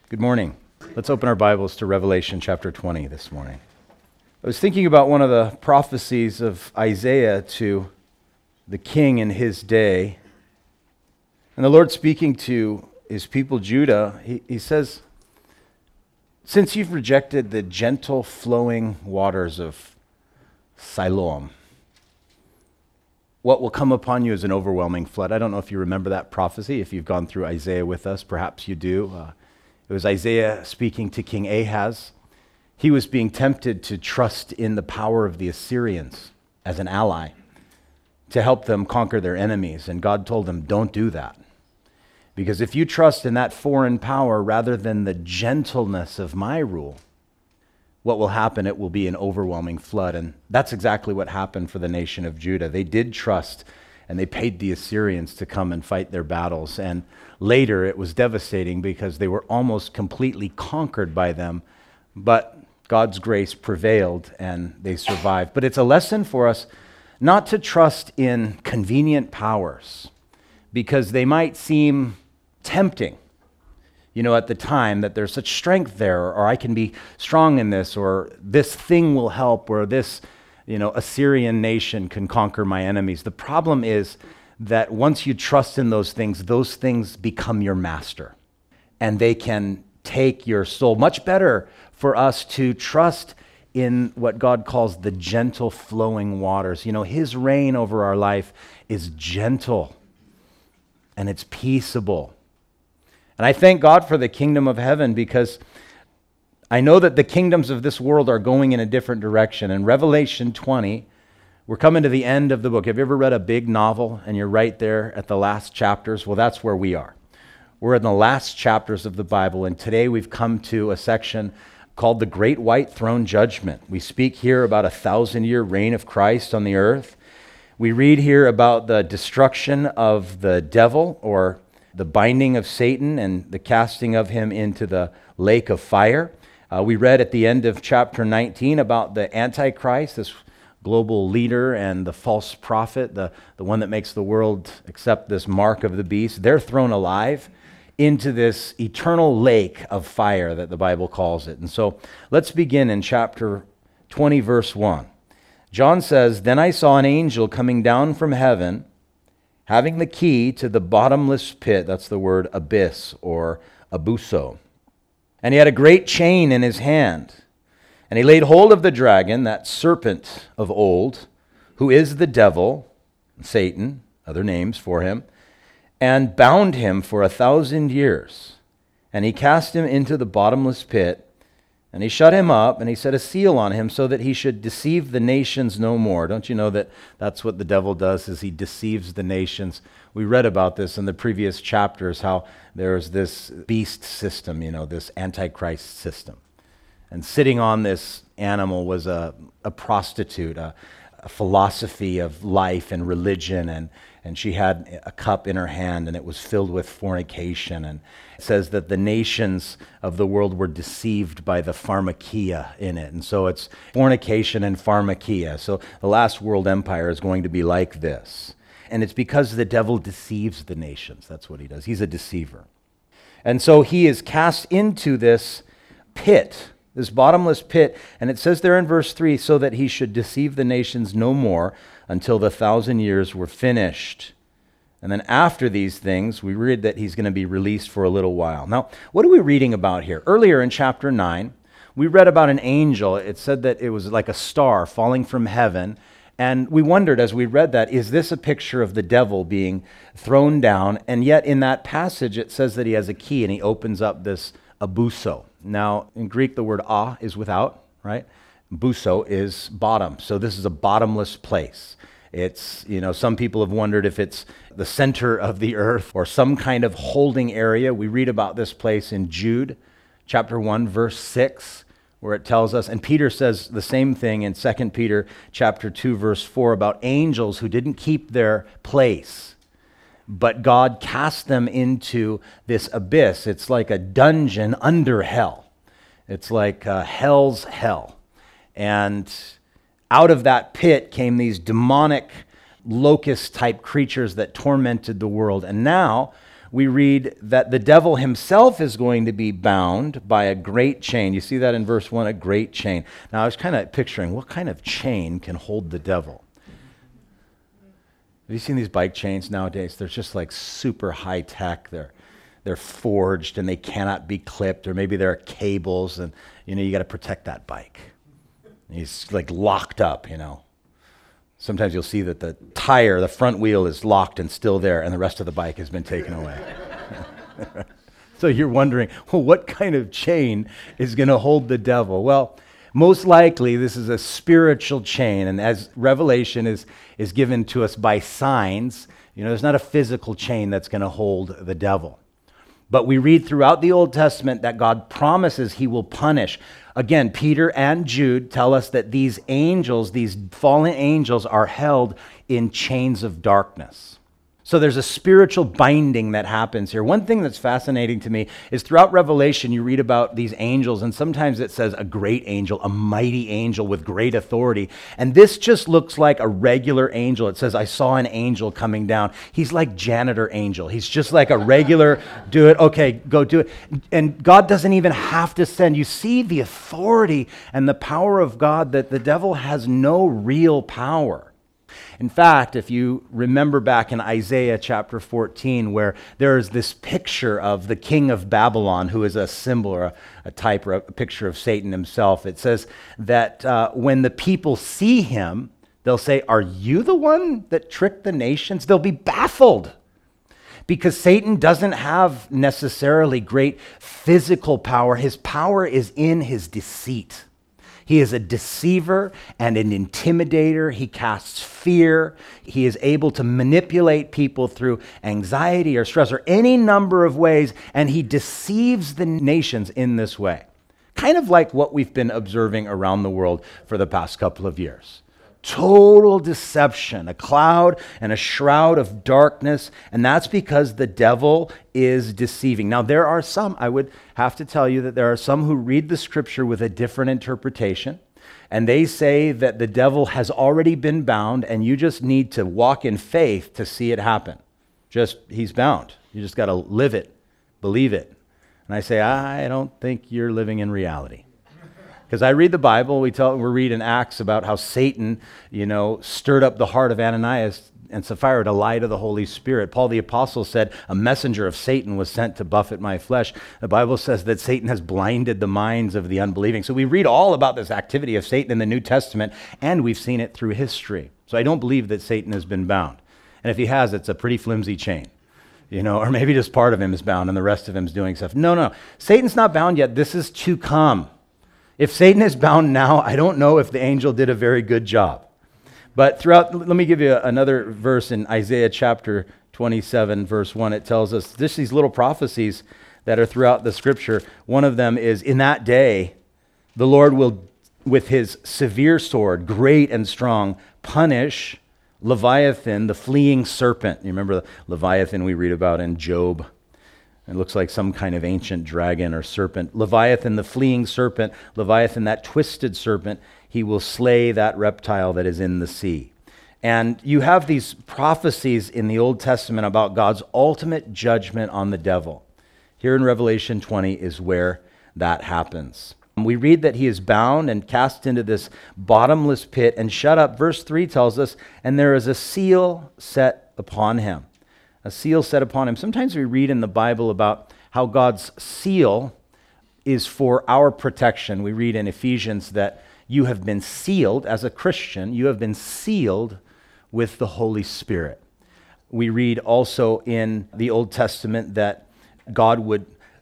Good morning. Let's open our Bibles to Revelation chapter 20 this morning. I was thinking about one of the prophecies of Isaiah to the king in his day. And the Lord speaking to his people Judah, he says, since you've rejected the gentle flowing waters of Siloam, what will come upon you is an overwhelming flood. I don't know if you remember that prophecy. If you've gone through Isaiah with us, perhaps you do. It was Isaiah speaking to King Ahaz. He was being tempted to trust in the power of the Assyrians as an ally to help them conquer their enemies. And God told him, don't do that. Because if you trust in that foreign power rather than the gentleness of my rule, what will happen? It will be an overwhelming flood. And that's exactly what happened for the nation of Judah. They did trust, and they paid the Assyrians to come and fight their battles. And later it was devastating because they were almost completely conquered by them. But God's grace prevailed and they survived. But it's a lesson for us not to trust in convenient powers because they might seem tempting. At the time that there's such strength there, or I can be strong in this, or this thing will help, or this, Assyrian nation can conquer my enemies. The problem is that once you trust in those things become your master, and they can take your soul. Much better for us to trust in what God calls the gentle flowing waters. His reign over our life is gentle, and it's peaceable. And I thank God for the kingdom of heaven because I know that the kingdoms of this world are going in a different direction. In Revelation 20, we're coming to the end of the book. Have you ever read a big novel and you're right there at the last chapters? Well, that's where we are. We're in the last chapters of the Bible, and today we've come to a section called the Great White Throne Judgment. We speak here about 1,000-year reign of Christ on the earth. We read here about the destruction of the devil, or the binding of Satan and the casting of him into the lake of fire. We read at the end of chapter 19 about the Antichrist, this global leader, and the false prophet, the one that makes the world accept this mark of the beast. They're thrown alive into this eternal lake of fire that the Bible calls it. And so let's begin in chapter 20, verse 1. John says, "Then I saw an angel coming down from heaven, having the key to the bottomless pit," that's the word abyss or abuso. "And he had a great chain in his hand. And he laid hold of the dragon, that serpent of old, who is the devil, Satan, other names for him, and bound him for 1,000 years. And he cast him into the bottomless pit, and he shut him up, and he set a seal on him so that he should deceive the nations no more." Don't you know that that's what the devil does, is he deceives the nations? We read about this in the previous chapters, how there's this beast system, this Antichrist system. And sitting on this animal was a prostitute, a philosophy of life and religion, and she had a cup in her hand, and it was filled with fornication. And it says that the nations of the world were deceived by the pharmakia in it. And so it's fornication and pharmakia. So the last world empire is going to be like this. And it's because the devil deceives the nations. That's what he does. He's a deceiver. And so he is cast into this pit, this bottomless pit. And it says there in verse 3, so that he should deceive the nations no more until the 1,000 years were finished. And then after these things, we read that he's going to be released for a little while. Now, what are we reading about here? Earlier in chapter 9, we read about an angel. It said that it was like a star falling from heaven. And we wondered as we read that, is this a picture of the devil being thrown down? And yet in that passage, it says that he has a key and he opens up this abuso. Now, in Greek, the word a is without, right? Buso is bottom. So this is a bottomless place. It's, some people have wondered if it's the center of the earth or some kind of holding area. We read about this place in Jude, chapter 1, verse 6, where it tells us, and Peter says the same thing in 2 Peter chapter 2, verse 4, about angels who didn't keep their place, but God cast them into this abyss. It's like a dungeon under hell. It's like hell's hell. And out of that pit came these demonic locust-type creatures that tormented the world. And now we read that the devil himself is going to be bound by a great chain. You see that in verse 1, a great chain. Now, I was kind of picturing, what kind of chain can hold the devil? Have you seen these bike chains nowadays? They're just like super high tech. They're forged and they cannot be clipped, or maybe there are cables and, you got to protect that bike. He's like locked up, Sometimes you'll see that the tire, the front wheel is locked and still there, and the rest of the bike has been taken away. So you're wondering, well, what kind of chain is going to hold the devil? Well, most likely this is a spiritual chain, and as Revelation is given to us by signs, there's not a physical chain that's going to hold the devil. But we read throughout the Old Testament that God promises he will punish. Again, Peter and Jude tell us that these angels, these fallen angels, are held in chains of darkness. So there's a spiritual binding that happens here. One thing that's fascinating to me is throughout Revelation, you read about these angels, and sometimes it says a great angel, a mighty angel with great authority. And this just looks like a regular angel. It says, I saw an angel coming down. He's like janitor angel. He's just like a regular, do it, okay, go do it. And God doesn't even have to send. You see the authority and the power of God, that the devil has no real power. In fact, if you remember back in Isaiah chapter 14, where there is this picture of the king of Babylon, who is a symbol or a type or a picture of Satan himself, it says that when the people see him, they'll say, are you the one that tricked the nations? They'll be baffled because Satan doesn't have necessarily great physical power. His power is in his deceit. He is a deceiver and an intimidator. He casts fear. He is able to manipulate people through anxiety or stress or any number of ways, and he deceives the nations in this way. Kind of like what we've been observing around the world for the past couple of years. Total deception, a cloud and a shroud of darkness, and that's because the devil is deceiving. Now, there are some, I would have to tell you that there are some who read the scripture with a different interpretation, and they say that the devil has already been bound, and you just need to walk in faith to see it happen. He's bound. You just got to live it, believe it. And I say, I don't think you're living in reality. Because I read the Bible, we read in Acts about how Satan, stirred up the heart of Ananias and Sapphira to lie to the Holy Spirit. Paul the Apostle said, a messenger of Satan was sent to buffet my flesh. The Bible says that Satan has blinded the minds of the unbelieving. So we read all about this activity of Satan in the New Testament, and we've seen it through history. So I don't believe that Satan has been bound. And if he has, it's a pretty flimsy chain. Or maybe just part of him is bound and the rest of him is doing stuff. No. Satan's not bound yet. This is to come. If Satan is bound now, I don't know if the angel did a very good job. But let me give you another verse in Isaiah chapter 27, verse 1. It tells us just these little prophecies that are throughout the scripture. One of them is, in that day, the Lord will, with his severe sword, great and strong, punish Leviathan, the fleeing serpent. You remember the Leviathan we read about in Job? It looks like some kind of ancient dragon or serpent. Leviathan, the fleeing serpent, Leviathan, that twisted serpent, he will slay that reptile that is in the sea. And you have these prophecies in the Old Testament about God's ultimate judgment on the devil. Here in Revelation 20 is where that happens. We read that he is bound and cast into this bottomless pit and shut up. Verse 3 tells us, and there is a seal set upon him. A seal set upon him. Sometimes we read in the Bible about how God's seal is for our protection. We read in Ephesians that you have been sealed, as a Christian, you have been sealed with the Holy Spirit. We read also in the Old Testament that God would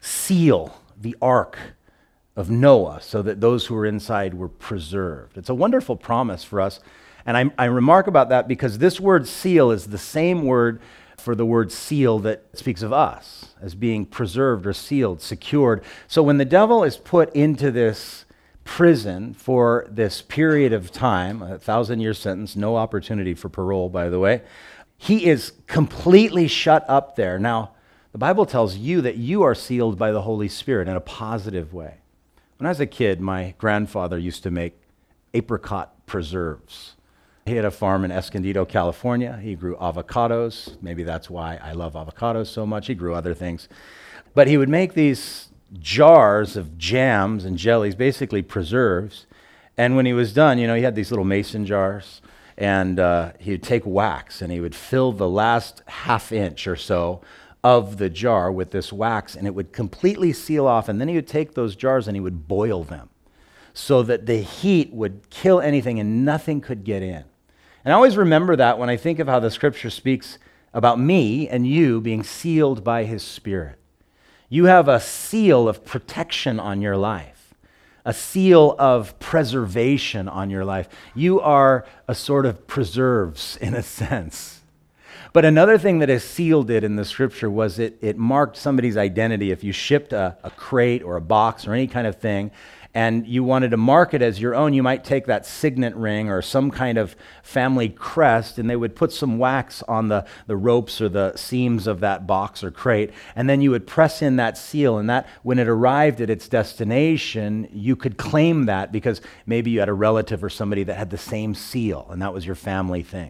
seal the ark of Noah so that those who were inside were preserved. It's a wonderful promise for us. And I remark about that because this word seal is the same word for the word seal that speaks of us as being preserved or sealed, secured. So when the devil is put into this prison for this period of time, a 1,000-year sentence, no opportunity for parole, by the way, he is completely shut up there. Now, the Bible tells you that you are sealed by the Holy Spirit in a positive way. When I was a kid, my grandfather used to make apricot preserves. He had a farm in Escondido, California. He grew avocados. Maybe that's why I love avocados so much. He grew other things. But he would make these jars of jams and jellies, basically preserves. And when he was done, he had these little mason jars. And he would take wax and he would fill the last half inch or so of the jar with this wax, and it would completely seal off. And then he would take those jars and he would boil them so that the heat would kill anything and nothing could get in. And I always remember that when I think of how the scripture speaks about me and you being sealed by his Spirit. You have a seal of protection on your life, a seal of preservation on your life. You are a sort of preserves in a sense. But another thing that a seal did in the scripture was it marked somebody's identity. If you shipped a crate or a box or any kind of thing, and you wanted to mark it as your own, you might take that signet ring or some kind of family crest, and they would put some wax on the ropes or the seams of that box or crate, and then you would press in that seal, and that when it arrived at its destination, you could claim that because maybe you had a relative or somebody that had the same seal, and that was your family thing.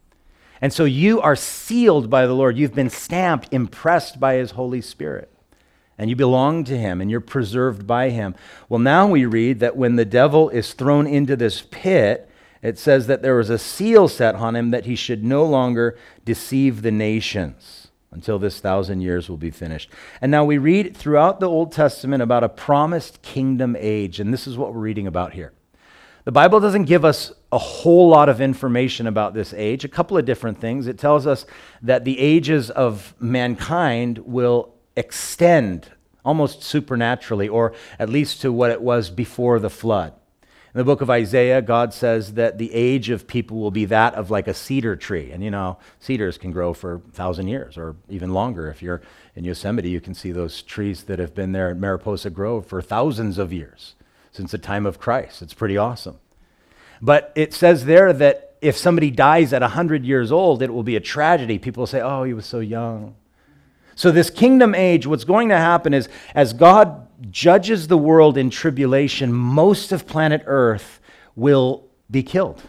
And so you are sealed by the Lord. You've been stamped, impressed by his Holy Spirit. And you belong to him, and you're preserved by him. Well, now we read that when the devil is thrown into this pit, it says that there was a seal set on him that he should no longer deceive the nations until this 1,000 years will be finished. And now we read throughout the Old Testament about a promised kingdom age, and this is what we're reading about here. The Bible doesn't give us a whole lot of information about this age, a couple of different things. It tells us that the ages of mankind will extend almost supernaturally, or at least to what it was before the flood. In the book of Isaiah, God says that the age of people will be that of like a cedar tree. And cedars can grow for 1,000 years or even longer. If you're in Yosemite, you can see those trees that have been there at Mariposa Grove for thousands of years, since the time of Christ. It's pretty awesome. But it says there that if somebody dies at 100 years old, it will be a tragedy. People will say, oh, he was so young. So this kingdom age, what's going to happen is as God judges the world in tribulation, most of planet Earth will be killed.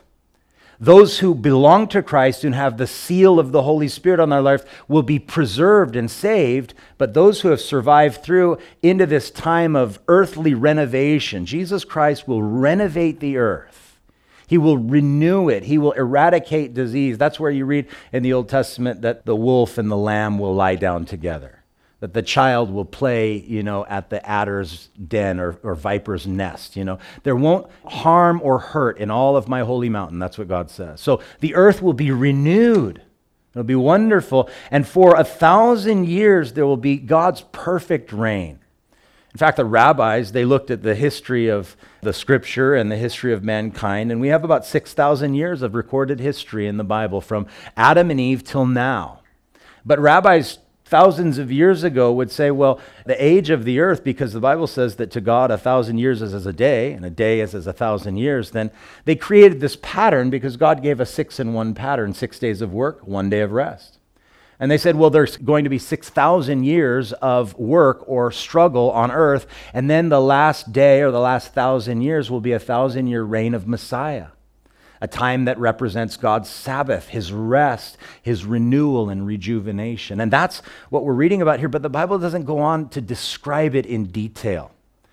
Those who belong to Christ and have the seal of the Holy Spirit on their life will be preserved and saved, but those who have survived through into this time of earthly renovation, Jesus Christ will renovate the earth. He will renew it. He will eradicate disease. That's where you read in the Old Testament that the wolf and the lamb will lie down together, that the child will play, at the adder's den or viper's nest. There won't harm or hurt in all of my holy mountain. That's what God says. So the earth will be renewed. It'll be wonderful. And for 1,000 years, there will be God's perfect reign. In fact, the rabbis, they looked at the history of the scripture and the history of mankind, and we have about 6,000 years of recorded history in the Bible from Adam and Eve till now. But rabbis thousands of years ago would say, well, the age of the earth, because the Bible says that to God 1,000 years is as a day, and a day is as 1,000 years, then they created this pattern because God gave a 6-in-1 pattern, 6 days of work, 1 day of rest. And they said, well, there's going to be 6,000 years of work or struggle on earth, and then the last day or the last 1,000 years will be a 1,000-year reign of Messiah, a time that represents God's Sabbath, his rest, his renewal and rejuvenation. And that's what we're reading about here, but the Bible doesn't go on to describe it in detail.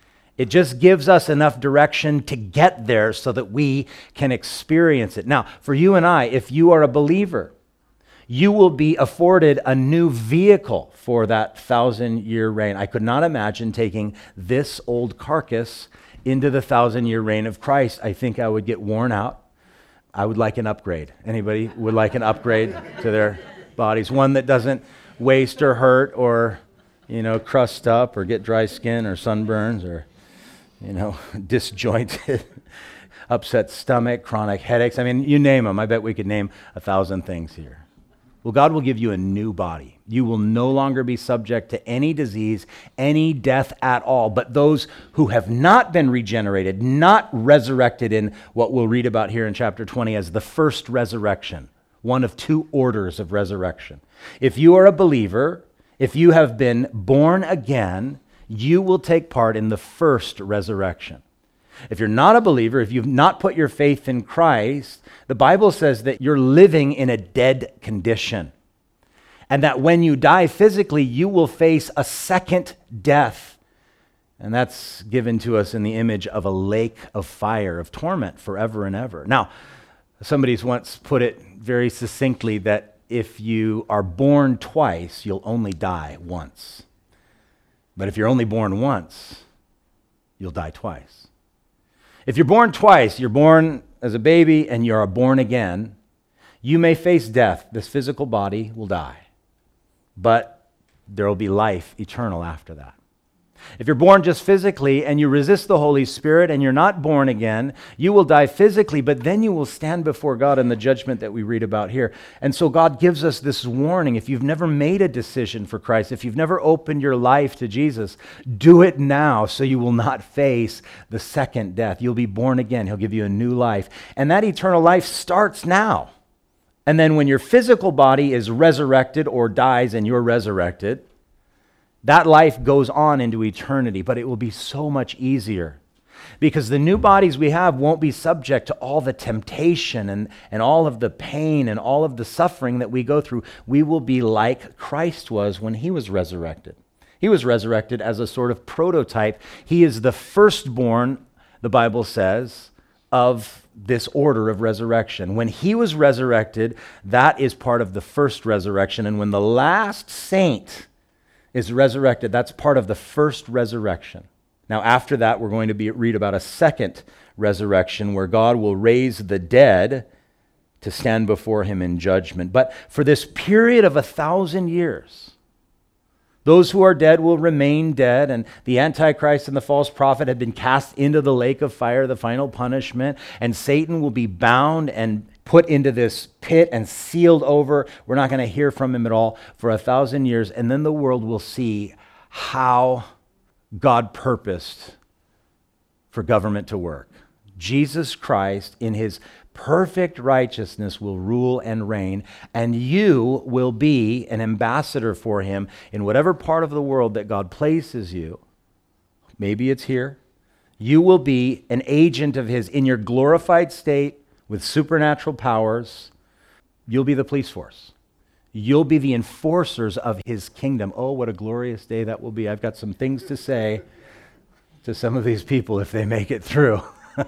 It just gives us enough direction to get there so that we can experience it. Now, for you and I, if you are a believer, you will be afforded a new vehicle for that 1,000-year reign. I could not imagine taking this old carcass into the 1,000-year reign of Christ. I think I would get worn out. I would like an upgrade. Anybody would like an upgrade to their bodies? One that doesn't waste or hurt or, crust up or get dry skin or sunburns or, disjointed, upset stomach, chronic headaches. I mean, you name them. I bet we could name 1,000 things here. Well, God will give you a new body. You will no longer be subject to any disease, any death at all. But those who have not been regenerated, not resurrected in what we'll read about here in chapter 20 as the first resurrection, one of two orders of resurrection. If you are a believer, if you have been born again, you will take part in the first resurrection. If you're not a believer, if you've not put your faith in Christ, the Bible says that you're living in a dead condition. And that when you die physically, you will face a second death. And that's given to us in the image of a lake of fire, of torment forever and ever. Now, somebody's once put it very succinctly that if you are born twice, you'll only die once. But if you're only born once, you'll die twice. If you're born twice, you're born as a baby and you're born again, you may face death. This physical body will die, but there will be life eternal after that. If you're born just physically and you resist the Holy Spirit and you're not born again, you will die physically, but then you will stand before God in the judgment that we read about here. And so God gives us this warning. If you've never made a decision for Christ, if you've never opened your life to Jesus, do it now so you will not face the second death. You'll be born again. He'll give you a new life. And that eternal life starts now. And then when your physical body is resurrected or dies and you're resurrected, that life goes on into eternity, but it will be so much easier because the new bodies we have won't be subject to all the temptation and all of the pain and all of the suffering that we go through. We will be like Christ was when he was resurrected. He was resurrected as a sort of prototype. He is the firstborn, the Bible says, of this order of resurrection. When he was resurrected, that is part of the first resurrection. And when the last saint is resurrected, that's part of the first resurrection. Now, after that, we're going to read about a second resurrection where God will raise the dead to stand before him in judgment. But for this period of 1,000 years, those who are dead will remain dead, and the Antichrist and the false prophet have been cast into the lake of fire, the final punishment, and Satan will be bound and put into this pit and sealed over. We're not going to hear from him at all for 1,000 years, and then the world will see how God purposed for government to work. Jesus Christ, in his perfect righteousness, will rule and reign, and you will be an ambassador for him in whatever part of the world that God places you. Maybe it's here. You will be an agent of his in your glorified state with supernatural powers. You'll be the police force. You'll be the enforcers of his kingdom. Oh, what a glorious day that will be. I've got some things to say to some of these people if they make it through.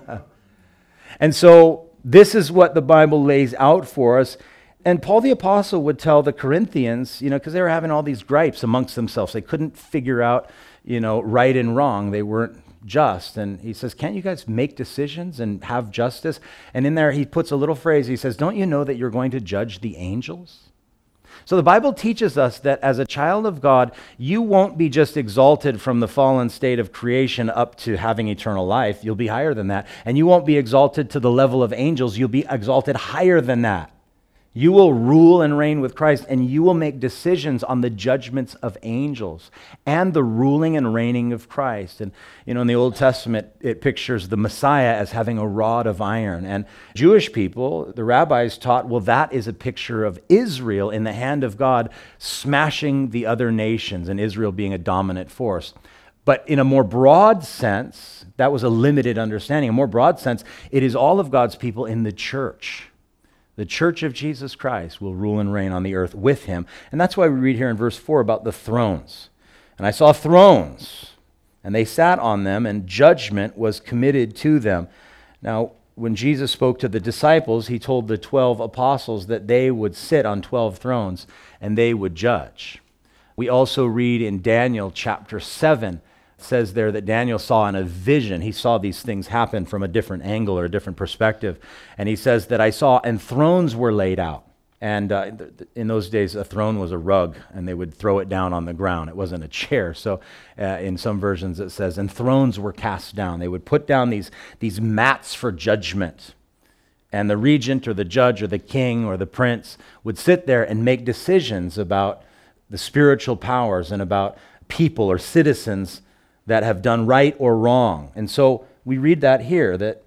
And so this is what the Bible lays out for us. And Paul the Apostle would tell the Corinthians, because they were having all these gripes amongst themselves. They couldn't figure out, right and wrong. They weren't just. And he says, can't you guys make decisions and have justice? And in there he puts a little phrase. He says, don't you know that you're going to judge the angels? So the Bible teaches us that as a child of God, you won't be just exalted from the fallen state of creation up to having eternal life. You'll be higher than that. And you won't be exalted to the level of angels. You'll be exalted higher than that. You will rule and reign with Christ, and you will make decisions on the judgments of angels and the ruling and reigning of Christ. And, in the Old Testament, it pictures the Messiah as having a rod of iron. And Jewish people, the rabbis taught, well, that is a picture of Israel in the hand of God smashing the other nations, and Israel being a dominant force. But in a more broad sense, that was a limited understanding. A more broad sense, it is all of God's people in the church. The church of Jesus Christ will rule and reign on the earth with him. And that's why we read here in verse 4 about the thrones. And I saw thrones, and they sat on them, and judgment was committed to them. Now, when Jesus spoke to the disciples, he told the 12 apostles that they would sit on 12 thrones, and they would judge. We also read in Daniel chapter 7, says there that Daniel saw in a vision. He saw these things happen from a different angle or a different perspective. And he says that I saw, and thrones were laid out. And in those days, a throne was a rug, and they would throw it down on the ground. It wasn't a chair. So in some versions it says, and thrones were cast down. They would put down these mats for judgment. And the regent or the judge or the king or the prince would sit there and make decisions about the spiritual powers and about people or citizens that have done right or wrong. And so we read that here, that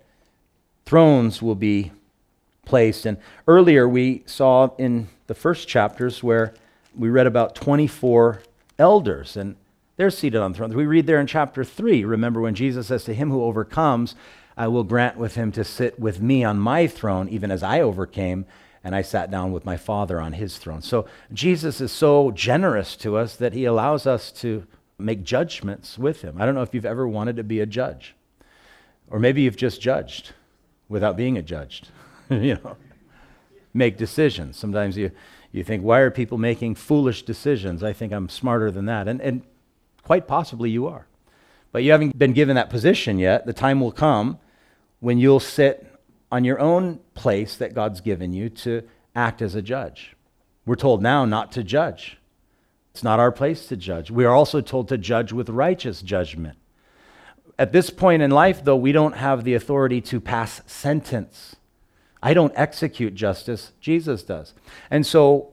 thrones will be placed. And earlier we saw in the first chapters where we read about 24 elders. And They're seated on thrones. We read there in chapter 3, remember when Jesus says, to him who overcomes, I will grant with him to sit with me on my throne, even as I overcame, and I sat down with my Father on his throne. So Jesus is so generous to us that he allows us to make judgments with him. I don't know if you've ever wanted to be a judge. Or maybe you've just judged without being a judged. Make decisions. Sometimes you think, why are people making foolish decisions? I think I'm smarter than that. And quite possibly you are. But you haven't been given that position yet. The time will come when you'll sit on your own place that God's given you to act as a judge. We're told now not to judge. It's not our place to judge. We are also told to judge with righteous judgment. At this point in life, though, we don't have the authority to pass sentence. I don't execute justice, Jesus does. And so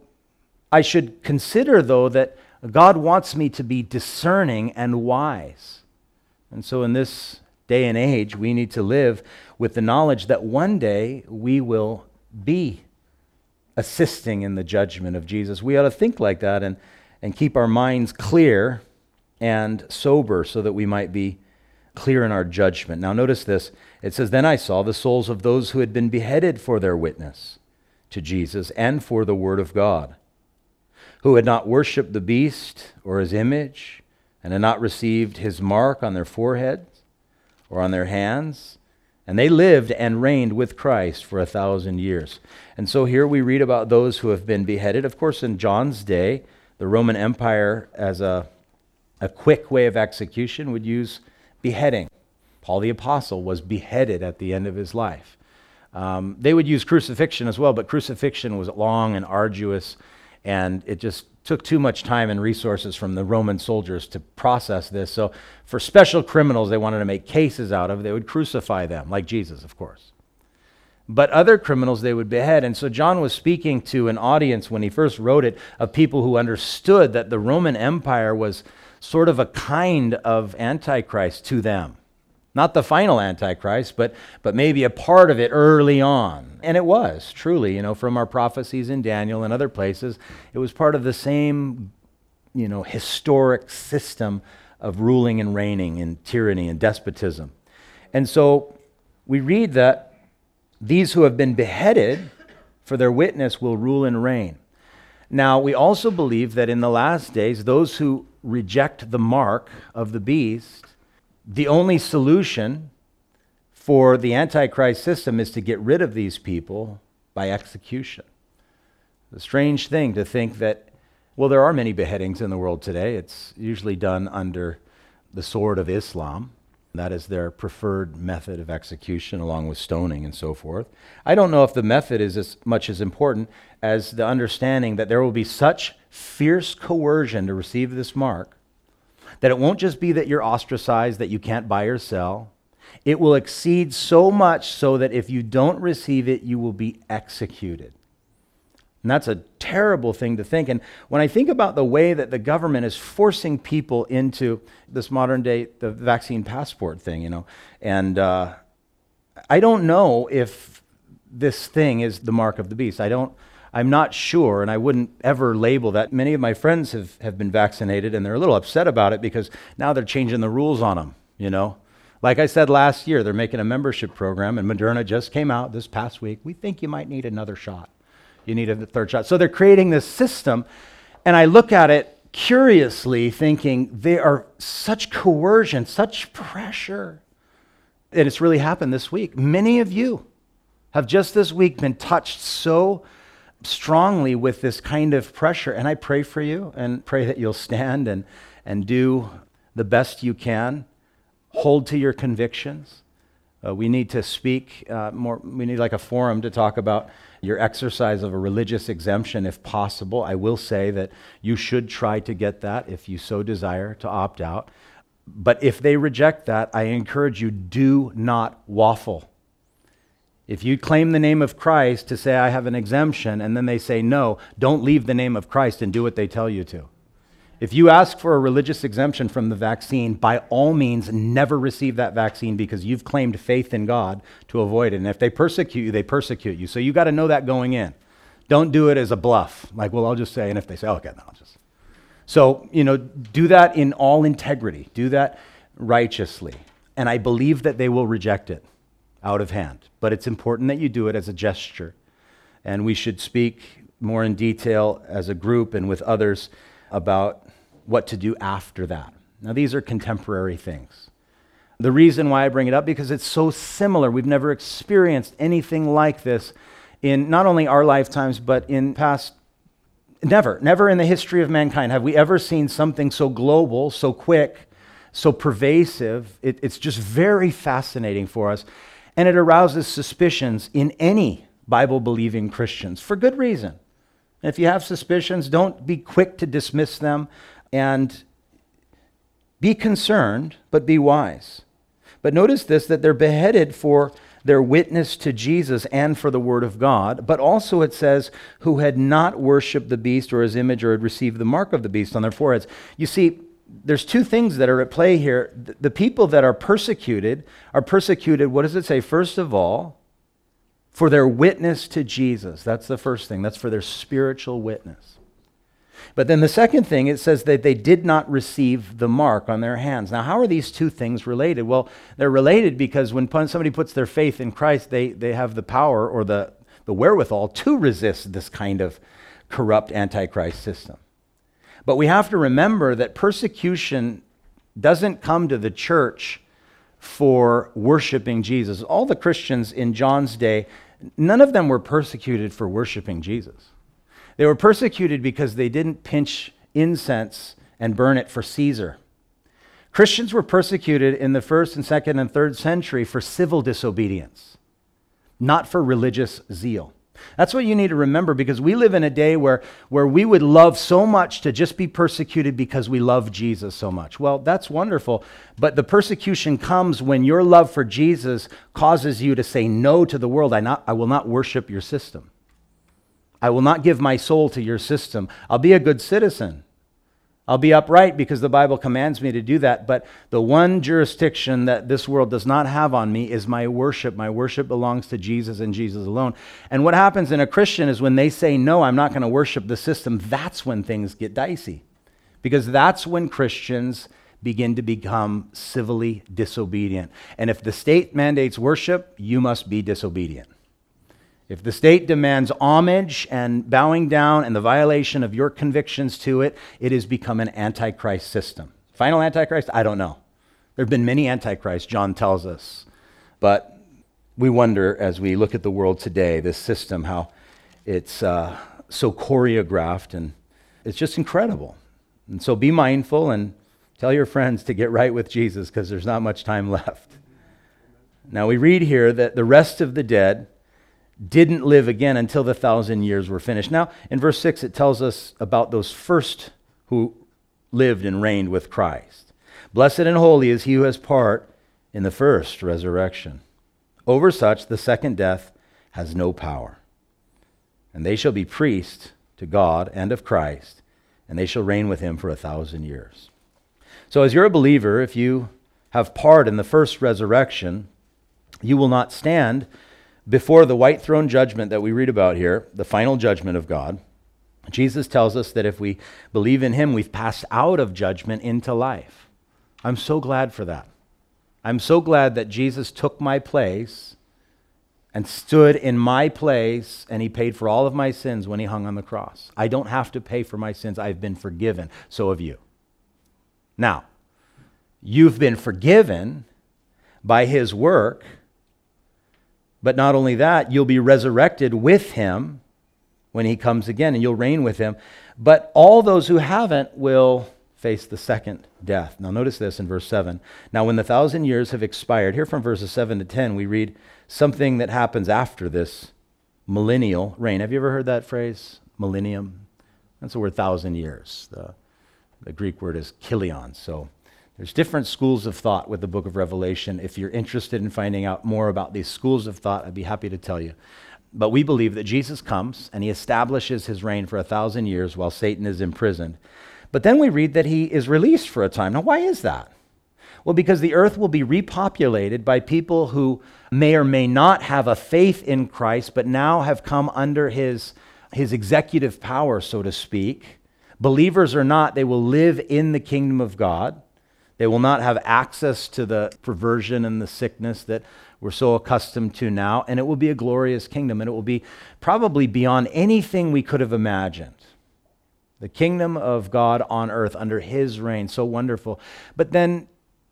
I should consider, though, that God wants me to be discerning and wise. And so in this day and age, we need to live with the knowledge that one day we will be assisting in the judgment of Jesus. We ought to think like that and keep our minds clear and sober so that we might be clear in our judgment. Now notice this. It says, then I saw the souls of those who had been beheaded for their witness to Jesus and for the word of God, who had not worshipped the beast or his image, and had not received his mark on their foreheads or on their hands. And they lived and reigned with Christ for 1,000 years. And so here we read about those who have been beheaded. Of course, in John's day, the Roman Empire, as a quick way of execution, would use beheading. Paul the Apostle was beheaded at the end of his life. They would use crucifixion as well, but crucifixion was long and arduous, and it just took too much time and resources from the Roman soldiers to process this. So for special criminals they wanted to make cases out of, they would crucify them, like Jesus, of course. But other criminals they would behead. And so John was speaking to an audience when he first wrote it of people who understood that the Roman Empire was sort of a kind of Antichrist to them. Not the final Antichrist, but maybe a part of it early on. And it was, truly, from our prophecies in Daniel and other places, it was part of the same, historic system of ruling and reigning and tyranny and despotism. And so we read that these who have been beheaded for their witness will rule and reign. Now, we also believe that in the last days, those who reject the mark of the beast, the only solution for the Antichrist system is to get rid of these people by execution. It's a strange thing to think that, well, there are many beheadings in the world today. It's usually done under the sword of Islam. That is their preferred method of execution, along with stoning and so forth. I don't know if the method is as much as important as the understanding that there will be such fierce coercion to receive this mark that it won't just be that you're ostracized, that you can't buy or sell. It will exceed so much so that if you don't receive it, you will be executed. And that's a terrible thing to think. And when I think about the way that the government is forcing people into this modern day, the vaccine passport thing, and I don't know if this thing is the mark of the beast. I'm not sure, and I wouldn't ever label that. Many of my friends have been vaccinated, and they're a little upset about it because now they're changing the rules on them, Like I said last year, they're making a membership program, and Moderna just came out this past week. We think you might need another shot. You need a third shot. So they're creating this system, and I look at it curiously thinking they are such coercion, such pressure. And it's really happened this week. Many of you have just this week been touched so strongly with this kind of pressure, and I pray for you and pray that you'll stand and do the best you can. Hold to your convictions. We need to speak more. We need like a forum to talk about your exercise of a religious exemption if possible. I will say that you should try to get that if you so desire to opt out. But if they reject that, I encourage you, do not waffle. If you claim the name of Christ to say, I have an exemption, and then they say no, don't leave the name of Christ and do what they tell you to. If you ask for a religious exemption from the vaccine, by all means, never receive that vaccine because you've claimed faith in God to avoid it. And if they persecute you, they persecute you. So you got to know that going in. Don't do it as a bluff. Like, well, I'll just say, and if they say, okay, no, I'll just. So, do that in all integrity. Do that righteously. And I believe that they will reject it out of hand. But it's important that you do it as a gesture. And we should speak more in detail as a group and with others about what to do after that. Now, these are contemporary things. The reason why I bring it up, because it's so similar. We've never experienced anything like this in not only our lifetimes, but in past, never in the history of mankind have we ever seen something so global, so quick, so pervasive. It's just very fascinating for us. And it arouses suspicions in any Bible-believing Christians for good reason. And if you have suspicions, don't be quick to dismiss them, and be concerned, but be wise. But notice this, that they're beheaded for their witness to Jesus and for the word of God. But also it says, who had not worshipped the beast or his image or had received the mark of the beast on their foreheads. You see, there's two things that are at play here. The people that are persecuted, what does it say? First of all, for their witness to Jesus. That's the first thing. That's for their spiritual witness. But then the second thing, it says that they did not receive the mark on their hands. Now, how are these two things related? Well, they're related because when somebody puts their faith in Christ, they have the power or the wherewithal to resist this kind of corrupt antichrist system. But we have to remember that persecution doesn't come to the church for worshiping Jesus. All the Christians in John's day, none of them were persecuted for worshiping Jesus. They were persecuted because they didn't pinch incense and burn it for Caesar. Christians were persecuted in the 1st and 2nd and 3rd century for civil disobedience, not for religious zeal. That's what you need to remember, because we live in a day where we would love so much to just be persecuted because we love Jesus so much. Well, that's wonderful, but the persecution comes when your love for Jesus causes you to say no to the world. I will not worship your system. I will not give my soul to your system. I'll be a good citizen. I'll be upright because the Bible commands me to do that. But the one jurisdiction that this world does not have on me is my worship. My worship belongs to Jesus and Jesus alone. And what happens in a Christian is when they say, no, I'm not going to worship the system, that's when things get dicey. Because that's when Christians begin to become civilly disobedient. And if the state mandates worship, you must be disobedient. If the state demands homage and bowing down and the violation of your convictions to it, it has become an antichrist system. Final antichrist? I don't know. There have been many antichrists, John tells us. But we wonder as we look at the world today, this system, how it's so choreographed, and it's just incredible. And so be mindful and tell your friends to get right with Jesus, because there's not much time left. Now we read here that the rest of the dead didn't live again until the 1,000 years were finished. Now, in verse 6, it tells us about those first who lived and reigned with Christ. Blessed and holy is he who has part in the first resurrection. Over such, the second death has no power. And they shall be priests to God and of Christ, and they shall reign with him for 1,000 years. So as you're a believer, if you have part in the first resurrection, you will not stand before the white throne judgment that we read about here, the final judgment of God. Jesus tells us that if we believe in him, we've passed out of judgment into life. I'm so glad for that. I'm so glad that Jesus took my place and stood in my place, and he paid for all of my sins when he hung on the cross. I don't have to pay for my sins. I've been forgiven. So have you. Now, you've been forgiven by his work. But not only that, you'll be resurrected with him when he comes again, and you'll reign with him. But all those who haven't will face the second death. Now notice this in verse 7. Now when the 1,000 years have expired, here from verses 7 to 10, we read something that happens after this millennial reign. Have you ever heard that phrase? Millennium? That's the word 1,000 years. The Greek word is kilion. So there's different schools of thought with the book of Revelation. If you're interested in finding out more about these schools of thought, I'd be happy to tell you. But we believe that Jesus comes and he establishes his reign for 1,000 years while Satan is imprisoned. But then we read that he is released for a time. Now, why is that? Well, because the earth will be repopulated by people who may or may not have a faith in Christ, but now have come under his executive power, so to speak, Believers or not, they will live in the kingdom of God. They will not have access to the perversion and the sickness that we're so accustomed to now, and it will be a glorious kingdom, and it will be probably beyond anything we could have imagined. The kingdom of God on earth under his reign, so wonderful. But then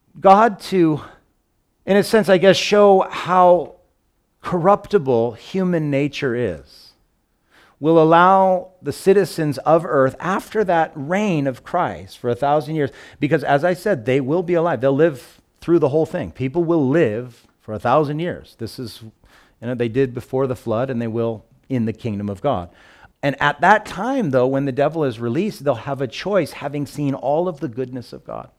God to, in a sense, I guess, show how corruptible human nature is, will allow the citizens of earth after that reign of Christ for 1,000 years, because as I said, they will be alive. They'll live through the whole thing. People will live for 1,000 years. This is, they did before the flood, and they will in the kingdom of God. And at that time, though, when the devil is released, they'll have a choice, having seen all of the goodness of God.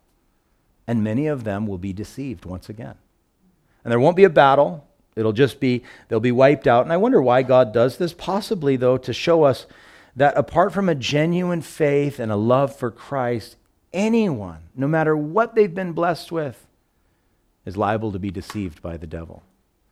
And many of them will be deceived once again. And there won't be a battle. It'll just be, they'll be wiped out. And I wonder why God does this. Possibly, though, to show us that apart from a genuine faith and a love for Christ, anyone, no matter what they've been blessed with, is liable to be deceived by the devil.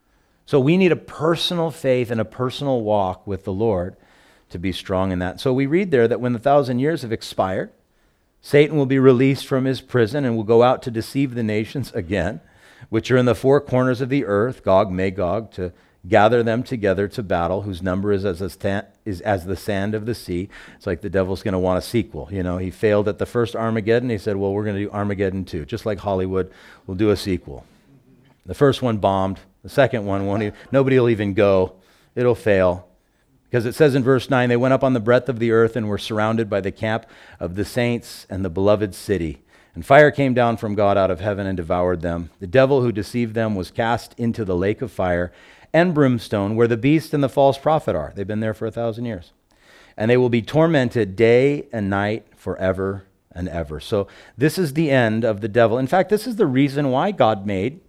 So we need a personal faith and a personal walk with the Lord to be strong in that. So we read there that when the 1,000 years have expired, Satan will be released from his prison and will go out to deceive the nations again, which are in the four corners of the earth, Gog, Magog, to gather them together to battle, whose number is as the sand of the sea. It's like the devil's going to want a sequel. He failed at the first Armageddon. He said, well, we're going to do Armageddon 2. Just like Hollywood, we'll do a sequel. The first one bombed. The second one won't. Nobody will even go. It'll fail. Because it says in verse 9, they went up on the breadth of the earth and were surrounded by the camp of the saints and the beloved city. And fire came down from God out of heaven and devoured them. The devil who deceived them was cast into the lake of fire and brimstone, where the beast and the false prophet are. They've been there for 1,000 years. And they will be tormented day and night forever and ever. So this is the end of the devil. In fact, this is the reason why God made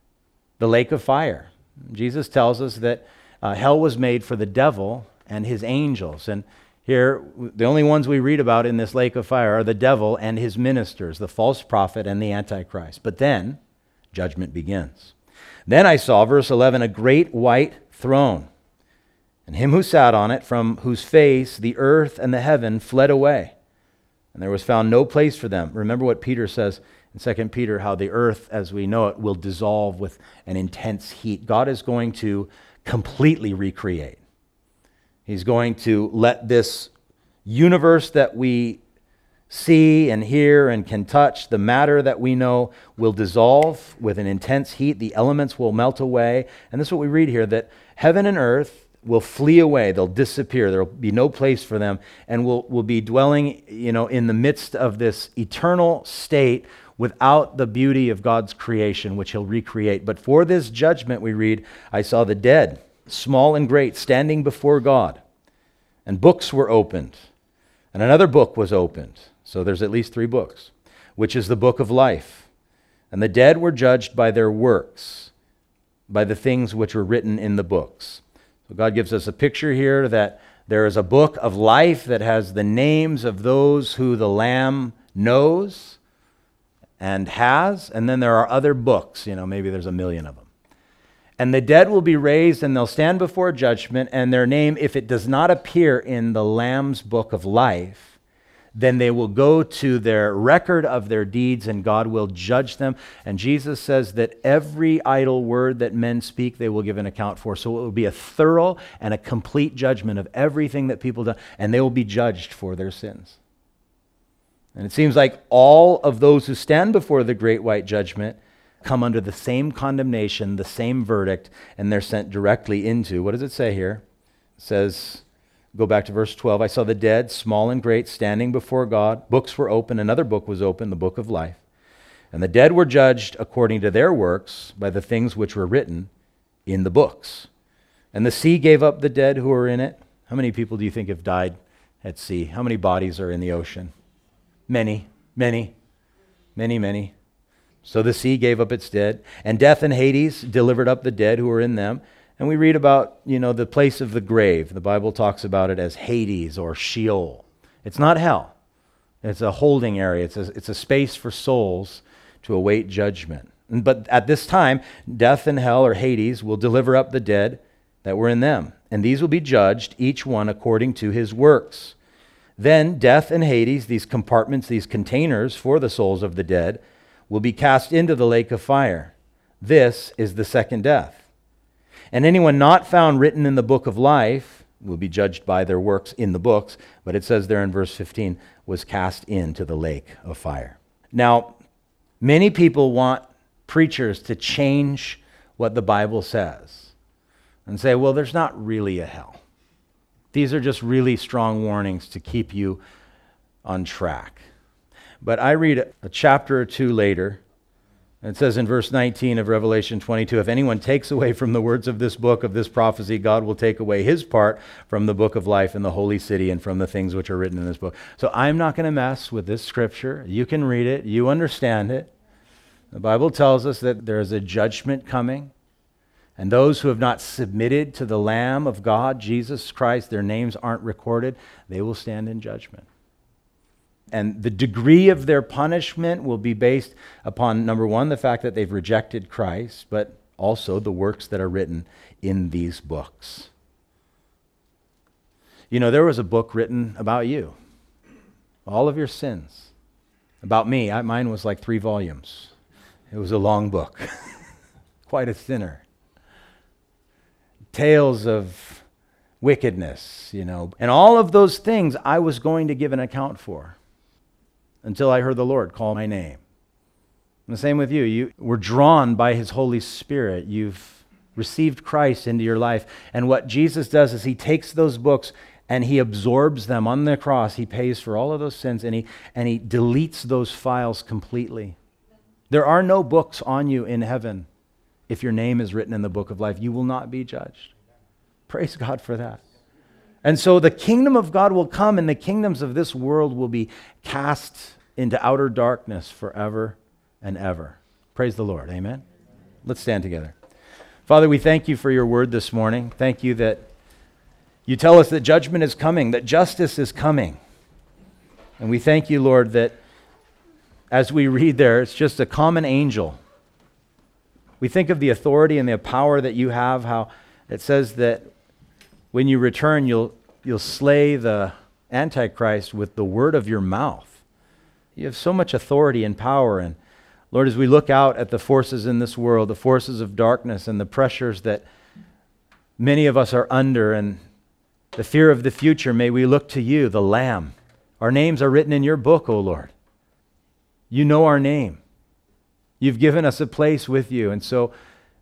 the lake of fire. Jesus tells us that hell was made for the devil and his angels. And here, the only ones we read about in this lake of fire are the devil and his ministers, the false prophet and the Antichrist. But then, judgment begins. Then I saw, verse 11, a great white throne, and him who sat on it, from whose face the earth and the heaven fled away. And there was found no place for them. Remember what Peter says in 2 Peter, how the earth, as we know it, will dissolve with an intense heat. God is going to completely recreate. He's going to let this universe that we see and hear and can touch, the matter that we know, will dissolve with an intense heat. The elements will melt away. And this is what we read here, that heaven and earth will flee away. They'll disappear. There will be no place for them. And we'll be dwelling, in the midst of this eternal state without the beauty of God's creation, which he'll recreate. But for this judgment, we read, I saw the dead, small and great, standing before God. And books were opened. And another book was opened. So there's at least 3 books, which is the book of life. And the dead were judged by their works, by the things which were written in the books. So God gives us a picture here that there is a book of life that has the names of those who the Lamb knows and has. And then there are other books, maybe there's 1 million of them. And the dead will be raised, and they'll stand before judgment, and their name, if it does not appear in the Lamb's book of life, then they will go to their record of their deeds, and God will judge them. And Jesus says that every idle word that men speak, they will give an account for. So it will be a thorough and a complete judgment of everything that people do, and they will be judged for their sins. And it seems like all of those who stand before the great white judgment come under the same condemnation, the same verdict, and they're sent directly into, what does it say here? It says, go back to verse 12, I saw the dead, small and great, standing before God. Books were open. Another book was open, the book of life. And the dead were judged according to their works by the things which were written in the books. And the sea gave up the dead who were in it. How many people do you think have died at sea? How many bodies are in the ocean? Many. So the sea gave up its dead, and death and Hades delivered up the dead who were in them. And we read about, the place of the grave. The Bible talks about it as Hades or Sheol. It's not hell. It's a holding area. It's a space for souls to await judgment. But at this time, death and hell or Hades will deliver up the dead that were in them. And these will be judged, each one according to his works. Then death and Hades, these compartments, these containers for the souls of the dead, will be cast into the lake of fire. This is the second death. And anyone not found written in the book of life will be judged by their works in the books, but it says there in verse 15, was cast into the lake of fire. Now, many people want preachers to change what the Bible says and say, well, there's not really a hell. These are just really strong warnings to keep you on track. But I read a chapter or two later, and it says in verse 19 of Revelation 22, if anyone takes away from the words of this book, of this prophecy, God will take away his part from the book of life in the holy city and from the things which are written in this book. So I'm not going to mess with this scripture. You can read it. You understand it. The Bible tells us that there is a judgment coming. And those who have not submitted to the Lamb of God, Jesus Christ, their names aren't recorded, they will stand in judgment. And the degree of their punishment will be based upon, number one, the fact that they've rejected Christ, but also the works that are written in these books. You know, there was a book written about you, all of your sins. About me, mine was like 3 volumes. It was a long book. Quite a sinner. Tales of wickedness, you know. And all of those things I was going to give an account for until I heard the Lord call my name. And the same with you. You were drawn by His Holy Spirit. You've received Christ into your life. And what Jesus does is He takes those books and He absorbs them on the cross. He pays for all of those sins and he deletes those files completely. There are no books on you in heaven. If your name is written in the book of life, you will not be judged. Praise God for that. And so the kingdom of God will come and the kingdoms of this world will be cast into outer darkness forever and ever. Praise the Lord. Amen. Let's stand together. Father, we thank you for your word this morning. Thank you that you tell us that judgment is coming, that justice is coming. And we thank you, Lord, that as we read there, it's just a common angel. We think of the authority and the power that you have, how it says that when you return, you'll slay the Antichrist with the word of your mouth. You have so much authority and power. And Lord, as we look out at the forces in this world, the forces of darkness and the pressures that many of us are under and the fear of the future, may we look to you, the Lamb. Our names are written in your book, O Lord. You know our name. You've given us a place with you. And so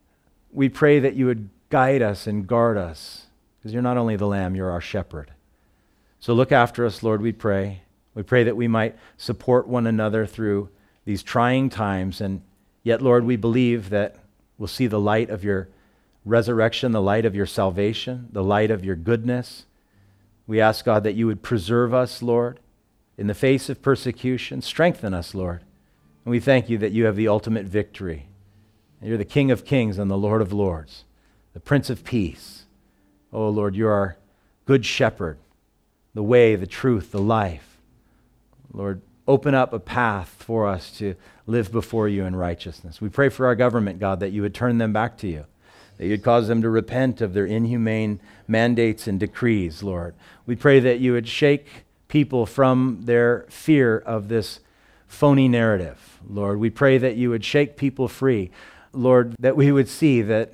we pray that you would guide us and guard us, because you're not only the Lamb, you're our shepherd. So look after us, Lord, we pray. We pray that we might support one another through these trying times. And yet, Lord, we believe that we'll see the light of your resurrection, the light of your salvation, the light of your goodness. We ask, God, that you would preserve us, Lord, in the face of persecution. Strengthen us, Lord. And we thank you that you have the ultimate victory. You're the King of Kings and the Lord of Lords, the Prince of Peace. Oh, Lord, you're our good shepherd, the way, the truth, the life. Lord, open up a path for us to live before you in righteousness. We pray for our government, God, that you would turn them back to you, that you'd cause them to repent of their inhumane mandates and decrees, Lord. We pray that you would shake people from their fear of this phony narrative, Lord. We pray that you would shake people free, Lord, that we would see that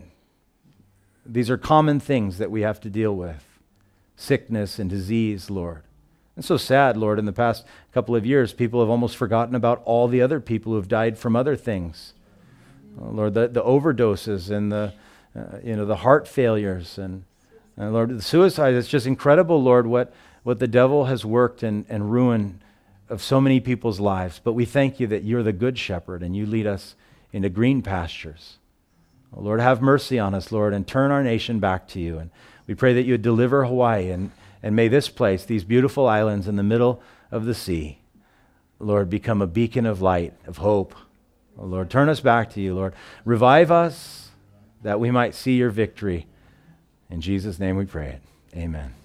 these are common things that we have to deal with. Sickness and disease, Lord. It's so sad, Lord, in the past couple of years, people have almost forgotten about all the other people who have died from other things. Oh, Lord, the overdoses and the heart failures and Lord, the suicide. It's just incredible, Lord, what the devil has worked and ruined of so many people's lives. But we thank you that you're the good shepherd and you lead us into green pastures. Oh, Lord, have mercy on us, Lord, and turn our nation back to you. And we pray that you would deliver Hawaii and may this place, these beautiful islands in the middle of the sea, Lord, become a beacon of light, of hope. Oh, Lord, turn us back to you, Lord. Revive us that we might see your victory. In Jesus' name we pray it. Amen.